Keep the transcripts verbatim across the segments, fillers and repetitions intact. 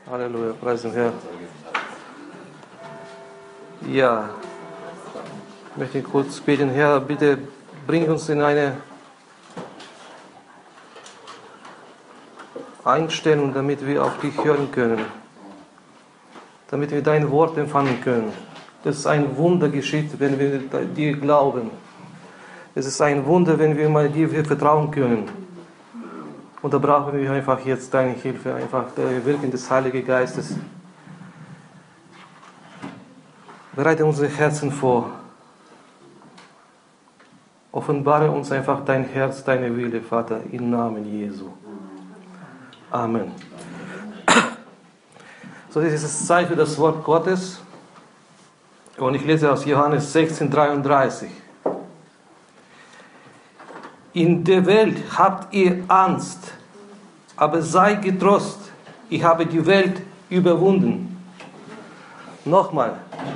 Halleluja, preis den Herrn. Ja, ich möchte kurz beten, Herr, bitte bring uns in eine Einstellung, damit wir auf dich hören können, damit wir dein Wort empfangen können. Das ist ein Wunder geschieht, wenn wir dir glauben. Es ist ein Wunder, wenn wir mal dir vertrauen können. Und da brauchen wir einfach jetzt deine Hilfe, einfach das Wirken des Heiligen Geistes. Bereite unsere Herzen vor. Offenbare uns einfach dein Herz, deine Wille, Vater, im Namen Jesu. Amen. So, das ist es Zeit für das Wort Gottes. Und ich lese aus Johannes sechzehn, dreiunddreißig. In der Welt habt ihr Angst, aber seid getrost, ich habe die Welt überwunden. Nochmal.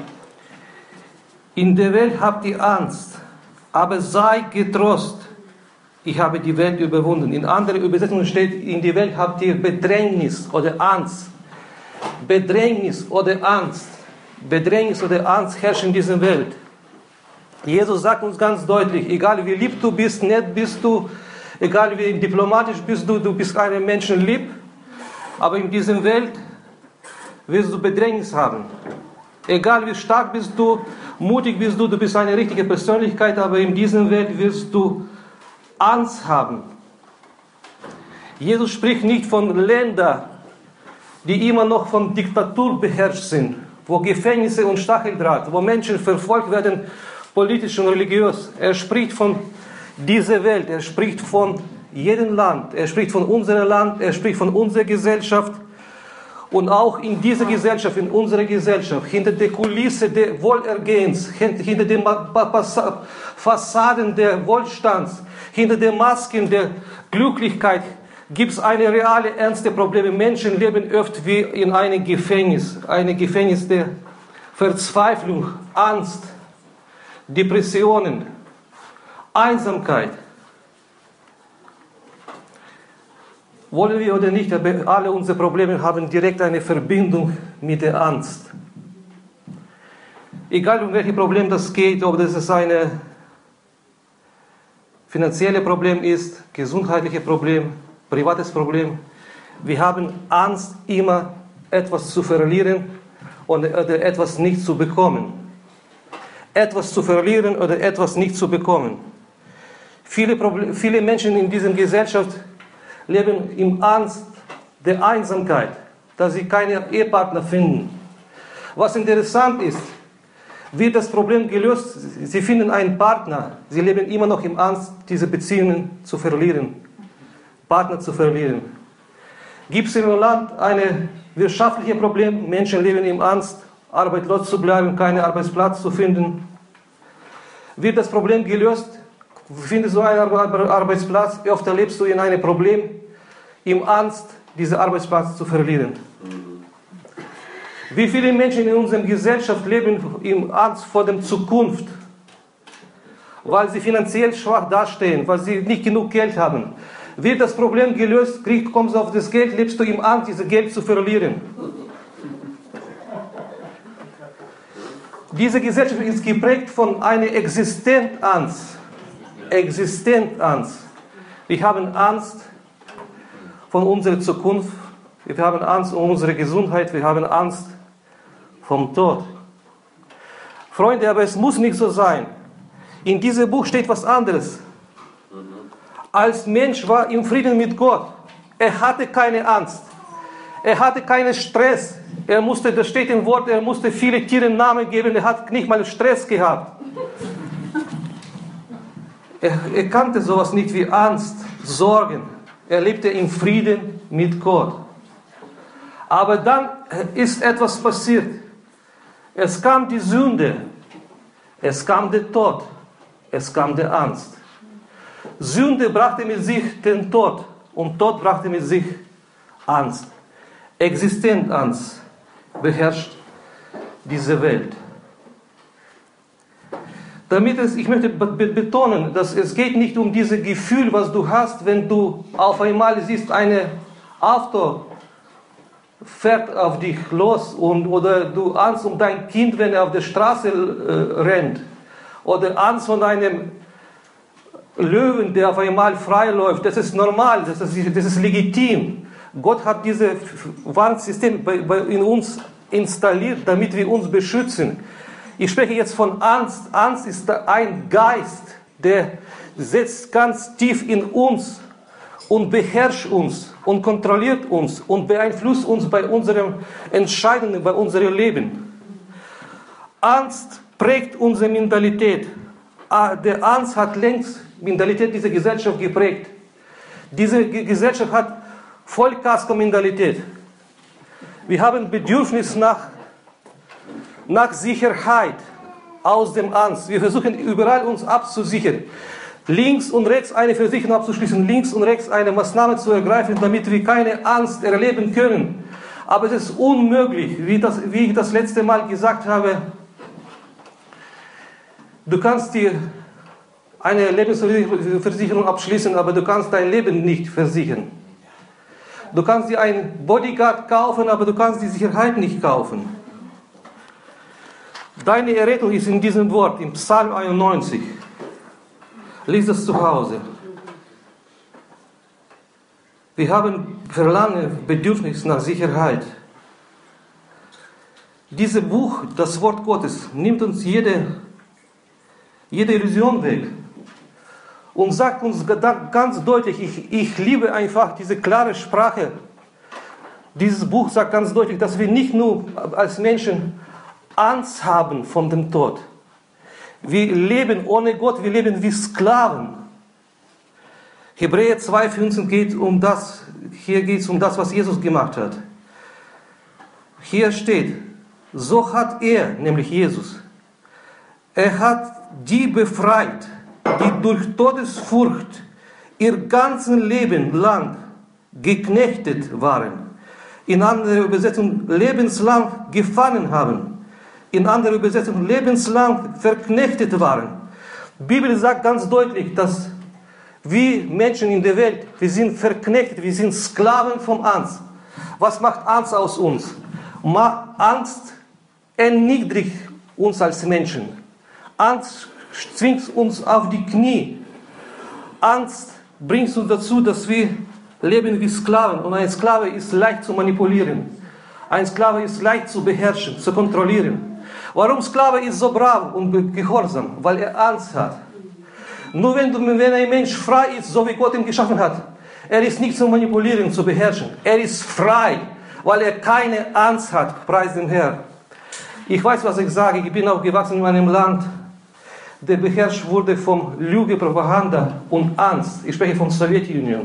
In der Welt habt ihr Angst, aber seid getrost, ich habe die Welt überwunden. In anderen Übersetzungen steht, in der Welt habt ihr Bedrängnis oder Angst. Bedrängnis oder Angst. Bedrängnis oder Angst herrscht in dieser Welt. Jesus sagt uns ganz deutlich, egal wie lieb du bist, nett bist du, egal wie diplomatisch bist du, du bist einem Menschen lieb, aber in dieser Welt wirst du Bedrängnis haben. Egal wie stark bist du, mutig bist du, du bist eine richtige Persönlichkeit, aber in dieser Welt wirst du Angst haben. Jesus spricht nicht von Ländern, die immer noch von Diktatur beherrscht sind, wo Gefängnisse und Stacheldraht, wo Menschen verfolgt werden, politisch und religiös. Er spricht von dieser Welt, er spricht von jedem Land, er spricht von unserem Land, er spricht von unserer Gesellschaft. Und auch in dieser Gesellschaft, in unserer Gesellschaft, hinter der Kulisse des Wohlergehens, hinter den Fassaden der Wohlstands, hinter den Masken der Glücklichkeit, gibt es eine reale, ernste Probleme. Menschen leben oft wie in einem Gefängnis, ein Gefängnis der Verzweiflung, Angst, Depressionen, Einsamkeit. Wollen wir oder nicht, aber alle unsere Probleme haben direkt eine Verbindung mit der Angst. Egal um welches Problem das geht, ob das ein finanzielles Problem ist, gesundheitliches Problem, privates Problem. Wir haben Angst, immer etwas zu verlieren oder etwas nicht zu bekommen. Etwas zu verlieren oder etwas nicht zu bekommen. Viele, Problem, viele Menschen in dieser Gesellschaft leben in Angst der Einsamkeit, dass sie keine Ehepartner finden. Was interessant ist, wird das Problem gelöst, sie finden einen Partner, sie leben immer noch in Angst, diese Beziehungen zu verlieren, Partner zu verlieren. Gibt es im Land ein wirtschaftliches Problem, Menschen leben in Angst, arbeitslos zu bleiben, keinen Arbeitsplatz zu finden. Wird das Problem gelöst? Findest du einen Arbeitsplatz? Oft erlebst du in einem Problem, in Angst, diesen Arbeitsplatz zu verlieren. Wie viele Menschen in unserer Gesellschaft leben in Angst vor der Zukunft, weil sie finanziell schwach dastehen, weil sie nicht genug Geld haben. Wird das Problem gelöst, kriegst, kommst du auf das Geld, lebst du in Angst, dieses Geld zu verlieren. Diese Gesellschaft ist geprägt von einer Existenzangst. Existenzangst. Wir haben Angst vor unserer Zukunft, wir haben Angst um unsere Gesundheit, wir haben Angst vom Tod. Freunde, aber es muss nicht so sein. In diesem Buch steht was anderes. Als Mensch war er im Frieden mit Gott. Er hatte keine Angst. Er hatte keinen Stress. Er musste, das steht im Wort, er musste viele Tiere Namen geben, er hat nicht mal Stress gehabt. Er, er kannte sowas nicht wie Angst, Sorgen. Er lebte in Frieden mit Gott. Aber dann ist etwas passiert. Es kam die Sünde. Es kam der Tod. Es kam die Angst. Sünde brachte mit sich den Tod. Und Tod brachte mit sich Angst. Existenzangst beherrscht diese Welt. Damit es, ich möchte betonen, dass es geht nicht um dieses Gefühl, was du hast, wenn du auf einmal siehst, eine Auto fährt auf dich los und, oder du Angst um dein Kind, wenn er auf der Straße äh, rennt, oder Angst von einem Löwen, der auf einmal frei läuft, das ist normal, das ist, das ist legitim. Gott hat dieses Warnsystem bei, bei, in uns installiert, damit wir uns beschützen. Ich spreche jetzt von Angst. Angst ist ein Geist, der sitzt ganz tief in uns und beherrscht uns und kontrolliert uns und beeinflusst uns bei unseren Entscheidungen, bei unserem Leben. Angst prägt unsere Mentalität. Der Angst hat längst die Mentalität dieser Gesellschaft geprägt. Diese Gesellschaft hat Vollkasko-Mentalität. Wir haben Bedürfnis nach, nach Sicherheit aus dem Angst. Wir versuchen überall uns abzusichern. Links und rechts eine Versicherung abzuschließen, links und rechts eine Maßnahme zu ergreifen, damit wir keine Angst erleben können. Aber es ist unmöglich, wie, das, wie ich das letzte Mal gesagt habe. Du kannst dir eine Lebensversicherung abschließen, aber du kannst dein Leben nicht versichern. Du kannst dir einen Bodyguard kaufen, aber du kannst die Sicherheit nicht kaufen. Deine Errettung ist in diesem Wort, im Psalm einundneunzig. Lies das zu Hause. Wir haben Verlangen, Bedürfnis nach Sicherheit. Dieses Buch, das Wort Gottes, nimmt uns jede, jede Illusion weg und sagt uns ganz deutlich, ich, ich liebe einfach diese klare Sprache. Dieses Buch sagt ganz deutlich, dass wir nicht nur als Menschen Angst haben von dem Tod. Wir leben ohne Gott, wir leben wie Sklaven. Hebräer zwei fünfzehn geht um das, hier geht es um das, was Jesus gemacht hat. Hier steht, so hat er, nämlich Jesus, er hat die befreit, die durch Todesfurcht ihr ganzes Leben lang geknechtet waren. In anderer Übersetzung lebenslang gefangen haben. In anderer Übersetzung lebenslang verknechtet waren. Die Bibel sagt ganz deutlich, dass wir Menschen in der Welt, wir sind verknechtet, wir sind Sklaven von Angst. Was macht Angst aus uns? Angst erniedrigt uns als Menschen. Angst zwingt uns auf die Knie. Angst bringt uns dazu, dass wir leben wie Sklaven. Und ein Sklave ist leicht zu manipulieren. Ein Sklave ist leicht zu beherrschen, zu kontrollieren. Warum Sklave ist so brav und gehorsam? Weil er Angst hat. Nur wenn, du, wenn ein Mensch frei ist, so wie Gott ihn geschaffen hat, er ist nicht zu manipulieren, zu beherrschen. Er ist frei, weil er keine Angst hat, preis dem Herrn. Ich weiß, was ich sage. Ich bin auch gewachsen in einem Land, der beherrscht wurde von Lüge, Propaganda und Angst. Ich spreche von Sowjetunion.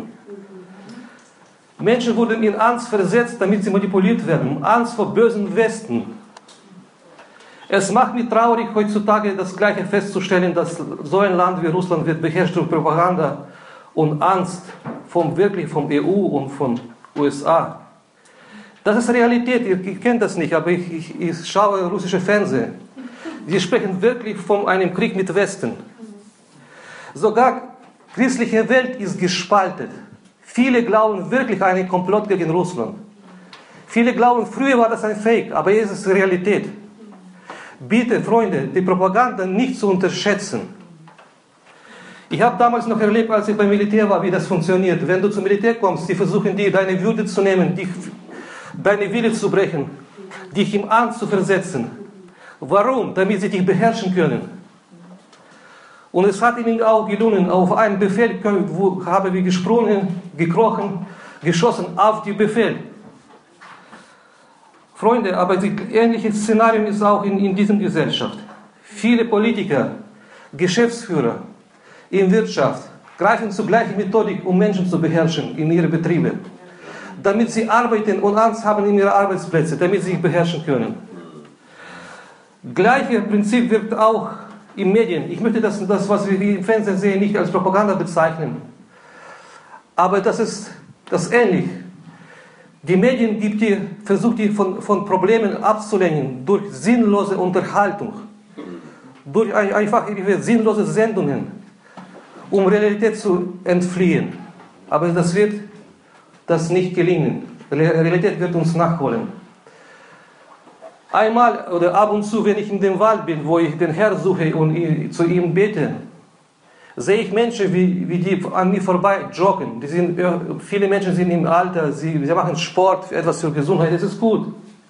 Menschen wurden in Angst versetzt, damit sie manipuliert werden. Angst vor bösen Westen. Es macht mich traurig, heutzutage das Gleiche festzustellen, dass so ein Land wie Russland wird beherrscht durch Propaganda und Angst vom, wirklich vom E U und von U S A. Das ist Realität, ihr kennt das nicht, aber ich, ich, ich schaue russische Fernsehen. Sie sprechen wirklich von einem Krieg mit Westen. Sogar die christliche Welt ist gespalten. Viele glauben wirklich an einen Komplott gegen Russland. Viele glauben, früher war das ein Fake, aber jetzt ist es Realität. Bitte, Freunde, die Propaganda nicht zu unterschätzen. Ich habe damals noch erlebt, als ich beim Militär war, wie das funktioniert. Wenn du zum Militär kommst, die versuchen dir deine Würde zu nehmen, dich, deine Wille zu brechen, dich in Angst zu versetzen. Warum? Damit sie dich beherrschen können. Und es hat ihnen auch gelungen, auf einen Befehl wo haben wir gesprungen, gekrochen, geschossen auf den Befehl. Freunde, aber das ähnliche Szenario ist auch in, in dieser Gesellschaft. Viele Politiker, Geschäftsführer in Wirtschaft greifen zur gleichen Methodik, um Menschen zu beherrschen in ihren Betrieben. Damit sie arbeiten und Angst haben in ihren Arbeitsplätzen, damit sie sich beherrschen können. Gleiches Prinzip wird auch in Medien. Ich möchte das, das, was wir im Fernsehen sehen, nicht als Propaganda bezeichnen. Aber das ist das ähnlich. Die Medien gibt die, versucht die von, von Problemen abzulenken durch sinnlose Unterhaltung, durch ein, einfach sinnlose Sendungen, um Realität zu entfliehen. Aber das wird das nicht gelingen. Realität wird uns nachholen. Einmal oder ab und zu, wenn ich in dem Wald bin, wo ich den Herrn suche und zu ihm bete, sehe ich Menschen, wie, wie die an mir vorbei joggen. Die sind, viele Menschen sind im Alter, sie, sie machen Sport, etwas für Gesundheit, das ist gut.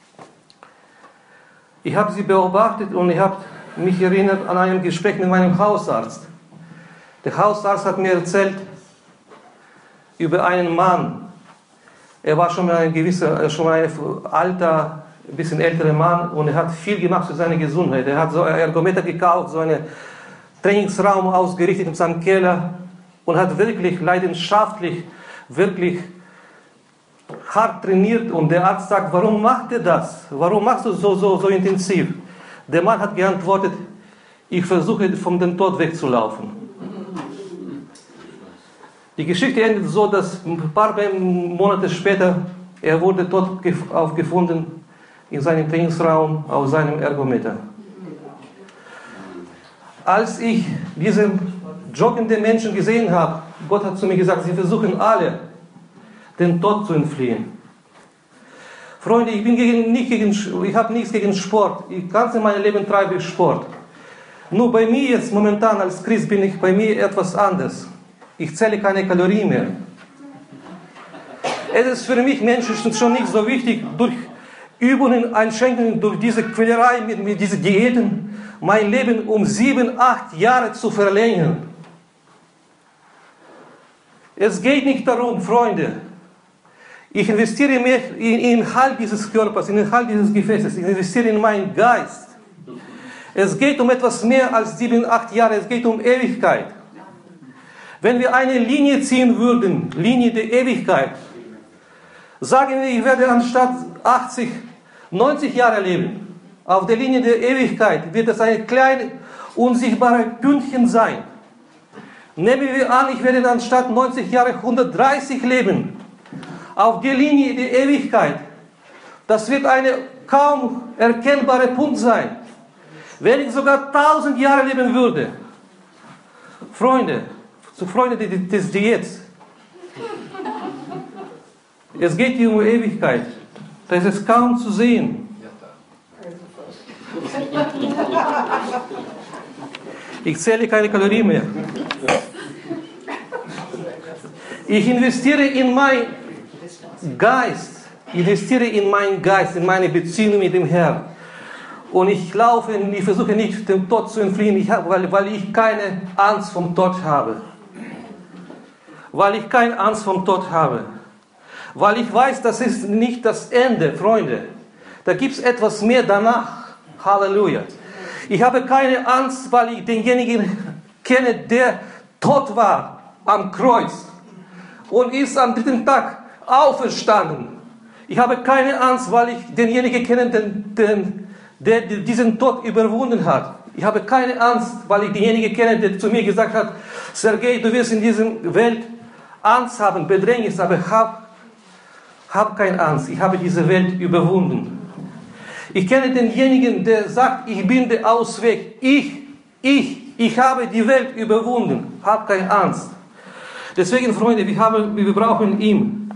Ich habe sie beobachtet und ich habe mich erinnert an ein Gespräch mit meinem Hausarzt. Der Hausarzt hat mir erzählt über einen Mann. Er war schon ein gewisser, schon ein alter, ein bisschen älterer Mann und er hat viel gemacht für seine Gesundheit. Er hat so einen Ergometer gekauft, so einen Trainingsraum ausgerichtet in seinem Keller und hat wirklich leidenschaftlich, wirklich hart trainiert. Und der Arzt sagt, warum macht er das? Warum machst du so, so, so intensiv? Der Mann hat geantwortet, ich versuche von dem Tod wegzulaufen. Die Geschichte endet so, dass ein paar Monate später, er wurde tot aufgefunden in seinem Trainingsraum auf seinem Ergometer. Als ich diesen joggenden Menschen gesehen habe, Gott hat zu mir gesagt, sie versuchen alle, den Tod zu entfliehen. Freunde, ich bin gegen, nicht gegen, ich habe nichts gegen Sport. Ich ganz in meinem Leben treibe ich Sport. Nur bei mir jetzt momentan als Christ bin ich bei mir etwas anders. Ich zähle keine Kalorien mehr. Es ist für mich Menschen schon nicht so wichtig, durch Übungen, Einschränkungen, durch diese Quälerei mit, mit diesen Diäten, mein Leben um sieben, acht Jahre zu verlängern. Es geht nicht darum, Freunde, ich investiere mehr in den Inhalt dieses Körpers, in den Inhalt dieses Gefäßes, ich investiere in meinen Geist. Es geht um etwas mehr als sieben, acht Jahre, es geht um Ewigkeit. Wenn wir eine Linie ziehen würden, Linie der Ewigkeit, sagen wir, ich werde anstatt achtzig, neunzig Jahre leben. Auf der Linie der Ewigkeit wird es ein kleines, unsichtbares Pünktchen sein. Nehmen wir an, ich werde anstatt neunzig Jahre hundertdreißig leben. Auf der Linie der Ewigkeit. Das wird ein kaum erkennbarer Punkt sein. Wenn ich sogar tausend Jahre leben würde, Freunde, zu Freunde des Diäts, es geht hier um Ewigkeit. Das ist kaum zu sehen. Ich zähle keine Kalorien mehr. Ich investiere in meinen Geist, investiere in meinen Geist, in meine Beziehung mit dem Herrn. Und ich laufe, ich versuche nicht dem Tod zu entfliehen, ich habe, weil, weil ich keine Angst vom Tod habe. Weil ich keine Angst vom Tod habe. Weil ich weiß, das ist nicht das Ende, Freunde. Da gibt es etwas mehr danach. Halleluja. Ich habe keine Angst, weil ich denjenigen kenne, der tot war am Kreuz und ist am dritten Tag auferstanden. Ich habe keine Angst, weil ich denjenigen kenne, den, den, der diesen Tod überwunden hat. Ich habe keine Angst, weil ich denjenigen kenne, der zu mir gesagt hat, Sergei, du wirst in dieser Welt Angst haben, Bedrängnis, aber hab, hab keine Angst. Ich habe diese Welt überwunden. Ich kenne denjenigen, der sagt, ich bin der Ausweg. Ich, ich, ich habe die Welt überwunden. Hab keine Angst. Deswegen, Freunde, wir, haben, wir brauchen ihn.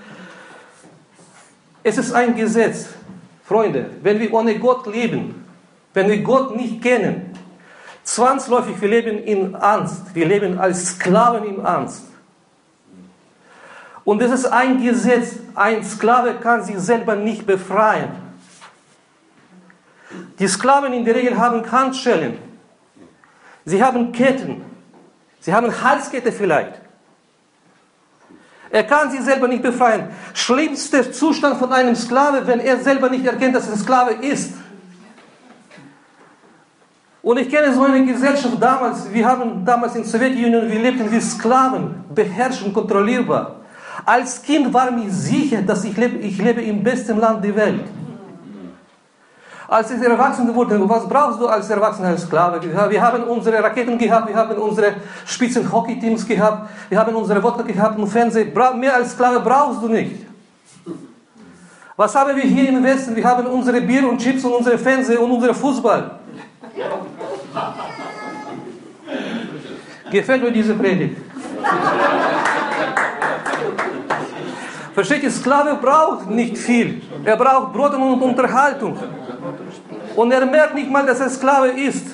Es ist ein Gesetz, Freunde, wenn wir ohne Gott leben, wenn wir Gott nicht kennen, zwangsläufig, wir leben in Angst. Wir leben als Sklaven in Angst. Und das ist ein Gesetz. Ein Sklave kann sich selber nicht befreien. Die Sklaven in der Regel haben Handschellen. Sie haben Ketten. Sie haben Halskette vielleicht. Er kann sich selber nicht befreien. Schlimmster Zustand von einem Sklave, wenn er selber nicht erkennt, dass er Sklave ist. Und ich kenne so eine Gesellschaft damals, wir haben damals in der Sowjetunion, wir lebten wie Sklaven, beherrscht und kontrollierbar. Als Kind war mir sicher, dass ich lebe, ich lebe im besten Land der Welt. Als ich erwachsen wurde, was brauchst du als Erwachsener, als Sklave? Wir haben unsere Raketen gehabt, wir haben unsere Spitzen-Hockey-Teams gehabt, wir haben unsere Wodka gehabt und Fernsehen. Mehr als Sklave brauchst du nicht. Was haben wir hier im Westen? Wir haben unsere Bier und Chips und unsere Fernsehen und unsere Fußball. Gefällt mir diese Predigt? Versteht ihr, Sklave braucht nicht viel. Er braucht Brot und Unterhaltung. Und er merkt nicht mal, dass er Sklave ist.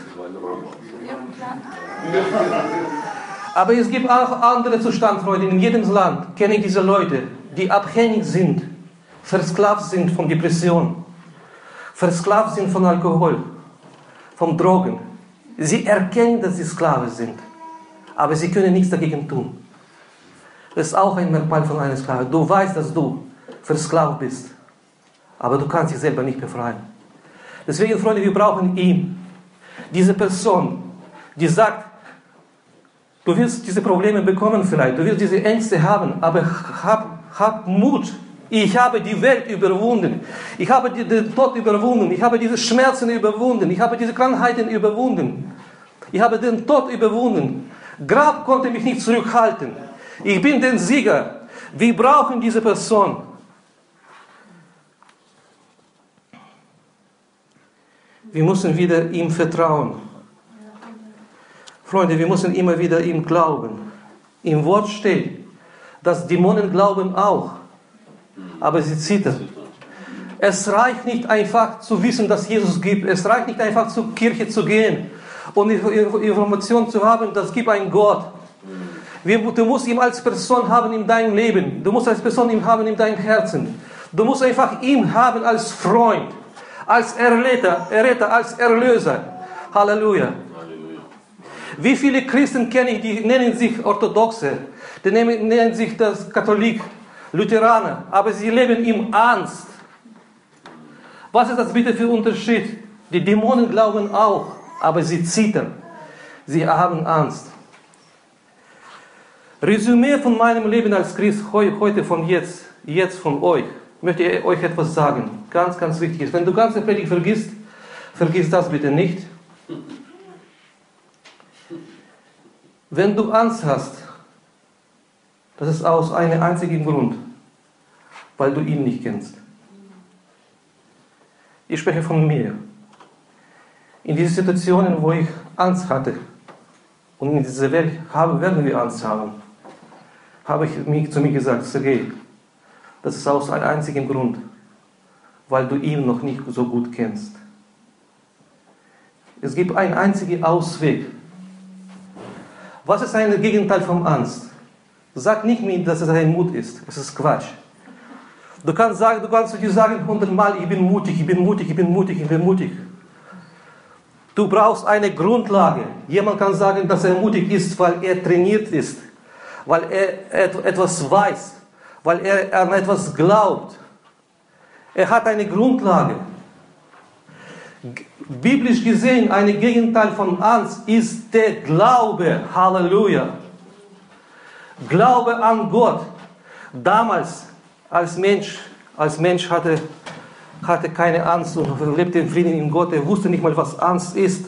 Aber es gibt auch andere Zustände, Freunde. In jedem Land kenne ich diese Leute, die abhängig sind, versklavt sind von Depression, versklavt sind von Alkohol, von Drogen. Sie erkennen, dass sie Sklave sind, aber sie können nichts dagegen tun. Das ist auch ein Merkmal von einer Sklave. Du weißt, dass du versklavt bist, aber du kannst dich selber nicht befreien. Deswegen, Freunde, wir brauchen ihn. Diese Person, die sagt, du wirst diese Probleme bekommen vielleicht, du wirst diese Ängste haben, aber hab, hab Mut. Ich habe die Welt überwunden. Ich habe den Tod überwunden. Ich habe diese Schmerzen überwunden. Ich habe diese Krankheiten überwunden. Ich habe den Tod überwunden. Grab konnte mich nicht zurückhalten. Ich bin der Sieger. Wir brauchen diese Person. Wir müssen wieder ihm vertrauen. Freunde, wir müssen immer wieder ihm glauben. Im Wort steht, dass Dämonen glauben auch, aber sie zittern. Es reicht nicht einfach zu wissen, dass Jesus gibt. Es reicht nicht einfach zur Kirche zu gehen und Informationen zu haben, dass es gibt einen Gott. Du musst ihn als Person haben in deinem Leben. Du musst als Person ihn haben in deinem Herzen. Du musst einfach ihn haben als Freund, als Erretter, Erretter, als Erlöser. Halleluja. Wie viele Christen kenne ich, die nennen sich Orthodoxe, die nennen, nennen sich das Katholik, Lutheraner, aber sie leben in Angst. Was ist das bitte für ein Unterschied? Die Dämonen glauben auch, aber sie zittern. Sie haben Angst. Resümee von meinem Leben als Christ heute von jetzt, jetzt von euch, möchte ich euch etwas sagen. Ganz, ganz wichtig ist. Wenn du ganze Predigt vergisst, vergiss das bitte nicht. Wenn du Angst hast, das ist aus einem einzigen Grund, weil du ihn nicht kennst. Ich spreche von mir. In diesen Situationen, wo ich Angst hatte, und in dieser Welt haben, werden wir Angst haben, habe ich mich zu mir gesagt, Sergei, das ist aus einem einzigen Grund, weil du ihn noch nicht so gut kennst. Es gibt einen einzigen Ausweg. Was ist ein Gegenteil von Angst? Sag nicht mir, dass es ein Mut ist. Es ist Quatsch. Du kannst sagen, du kannst dir sagen hundertmal, ich bin mutig, ich bin mutig, ich bin mutig, ich bin mutig. Du brauchst eine Grundlage. Jemand kann sagen, dass er mutig ist, weil er trainiert ist, weil er etwas weiß, weil er an etwas glaubt. Er hat eine Grundlage. Biblisch gesehen, ein Gegenteil von Angst ist der Glaube. Halleluja. Glaube an Gott. Damals, als Mensch, als Mensch hatte, hatte keine Angst und lebte in Frieden in Gott. Er wusste nicht mal, was Angst ist.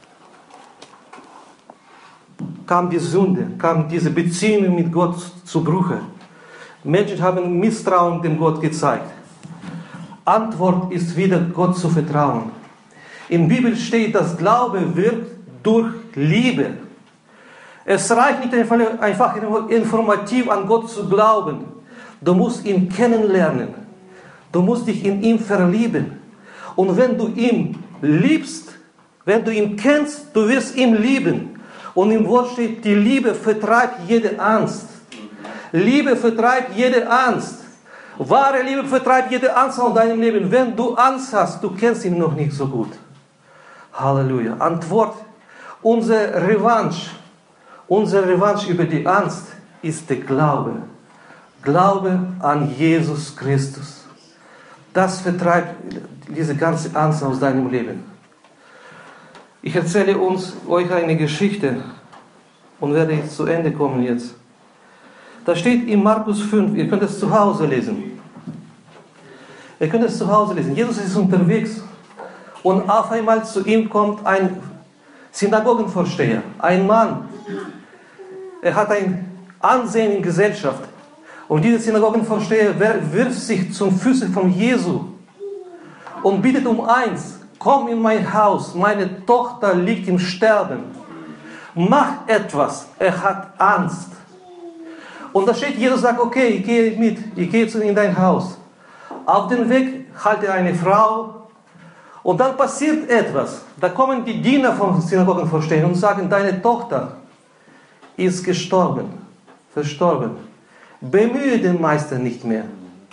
Kam die Sünde, kam diese Beziehung mit Gott zu Bruche. Menschen haben Misstrauen dem Gott gezeigt. Antwort ist wieder, Gott zu vertrauen. In der Bibel steht, dass Glaube wirkt durch Liebe. Es reicht nicht einfach informativ an Gott zu glauben. Du musst ihn kennenlernen. Du musst dich in ihn verlieben. Und wenn du ihn liebst, wenn du ihn kennst, du wirst ihn lieben. Und im Wort steht, die Liebe vertreibt jede Angst. Liebe vertreibt jede Angst. Wahre Liebe vertreibt jede Angst aus deinem Leben. Wenn du Angst hast, du kennst ihn noch nicht so gut. Halleluja. Antwort, unsere Revanche, unsere Revanche über die Angst ist der Glaube. Glaube an Jesus Christus. Das vertreibt diese ganze Angst aus deinem Leben. Ich erzähle uns, euch eine Geschichte und werde jetzt zu Ende kommen jetzt. Da steht in Markus fünf, ihr könnt es zu Hause lesen. Ihr könnt es zu Hause lesen. Jesus ist unterwegs und auf einmal zu ihm kommt ein Synagogenvorsteher, ein Mann. Er hat ein Ansehen in Gesellschaft. Und dieser Synagogenvorsteher wirft sich zum Füßen von Jesu und bittet um eins: Komm in mein Haus, meine Tochter liegt im Sterben. Mach etwas, er hat Angst. Und da steht, Jesus sagt, okay, ich gehe mit, ich gehe in dein Haus. Auf dem Weg halte eine Frau und dann passiert etwas. Da kommen die Diener vom Synagogenvorsteher und sagen, deine Tochter ist gestorben, verstorben. Bemühe den Meister nicht mehr.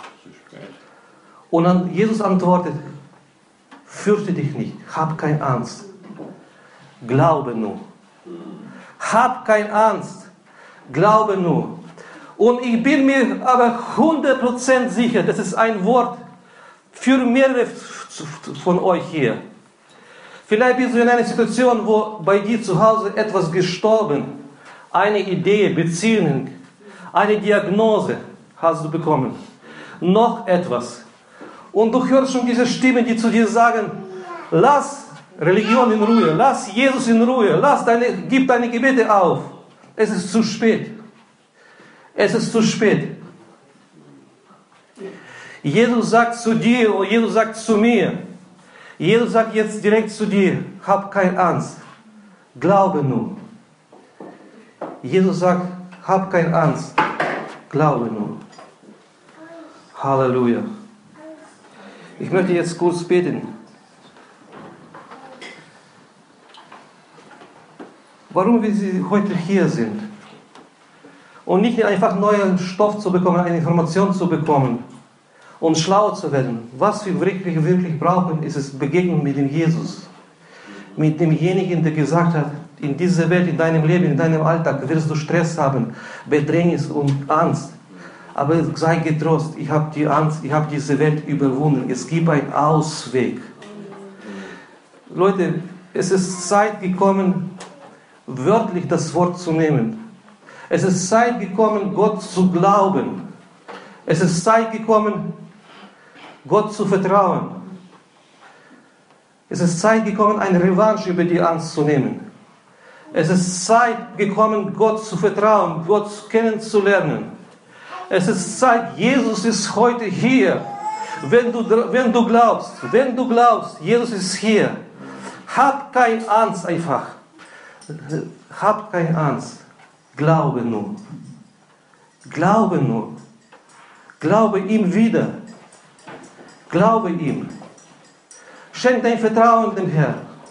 Und dann Jesus antwortet, fürchte dich nicht, hab keine Angst, glaube nur. Hab keine Angst, glaube nur. Und ich bin mir aber hundert Prozent sicher, das ist ein Wort für mehrere von euch hier. Vielleicht bist du in einer Situation, wo bei dir zu Hause etwas gestorben, eine Idee, Beziehung, eine Diagnose hast du bekommen. Noch etwas. Und du hörst schon diese Stimmen, die zu dir sagen, lass Religion in Ruhe, lass Jesus in Ruhe, lass deine, gib deine Gebete auf. Es ist zu spät. Es ist zu spät. Jesus sagt zu dir und Jesus sagt zu mir, Jesus sagt jetzt direkt zu dir, hab keine Angst, glaube nur. Jesus sagt, hab keine Angst, glaube nur. Halleluja. Ich möchte jetzt kurz beten. Warum wir heute hier sind. Und nicht einfach neuen Stoff zu bekommen, eine Information zu bekommen und schlau zu werden. Was wir wirklich, wirklich brauchen, ist es Begegnung mit dem Jesus. Mit demjenigen, der gesagt hat, in dieser Welt, in deinem Leben, in deinem Alltag wirst du Stress haben, Bedrängnis und Angst. Aber sei getrost, ich habe die Angst, ich habe diese Welt überwunden. Es gibt einen Ausweg. Leute, es ist Zeit gekommen, wörtlich das Wort zu nehmen. Es ist Zeit gekommen, Gott zu glauben. Es ist Zeit gekommen, Gott zu vertrauen. Es ist Zeit gekommen, eine Revanche über die Angst zu nehmen. Es ist Zeit gekommen, Gott zu vertrauen, Gott kennenzulernen. Es ist Zeit, Jesus ist heute hier. Wenn du, wenn du glaubst, wenn du glaubst, Jesus ist hier. Hab keine Angst einfach. Hab keine Angst. Glaube nur. Glaube nur. Glaube ihm wieder. Glaube ihm. Schenk dein Vertrauen dem Herrn.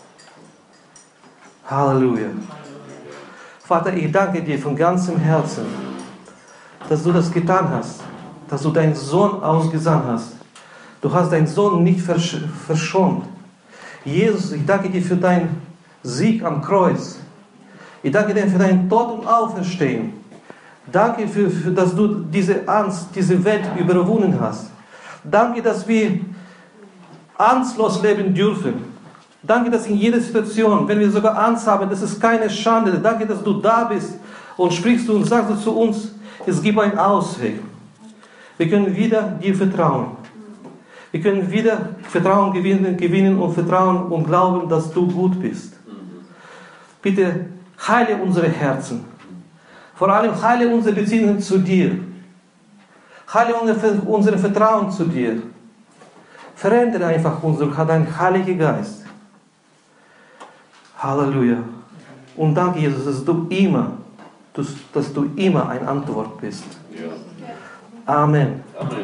Halleluja. Vater, ich danke dir von ganzem Herzen, dass du das getan hast, dass du deinen Sohn ausgesandt hast. Du hast deinen Sohn nicht versch verschont. Jesus, ich danke dir für deinen Sieg am Kreuz. Ich danke dir für deinen Tod und Auferstehen. Danke, für, für, dass du diese Angst, diese Welt überwunden hast. Danke, dass wir angstlos leben dürfen. Danke, dass in jeder Situation, wenn wir sogar Angst haben, das ist keine Schande. Danke, dass du da bist und sprichst und sagst zu uns, es gibt einen Ausweg. Wir können wieder dir vertrauen. Wir können wieder Vertrauen gewinnen, gewinnen und vertrauen und glauben, dass du gut bist. Bitte heile unsere Herzen. Vor allem heile unsere Beziehungen zu dir. Heile unser Vertrauen zu dir. Verändere einfach unser, dein Heiliger Geist. Halleluja. Und danke, Jesus, dass du immer, dass du immer eine Antwort bist. Amen. Amen.